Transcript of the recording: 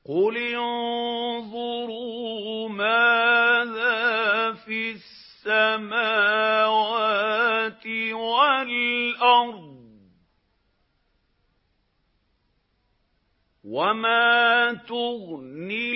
قُلِ انظُرُوا مَاذَا فِي السَّمَاوَاتِ وَالْأَرْضِ وَمَا تُغْنِي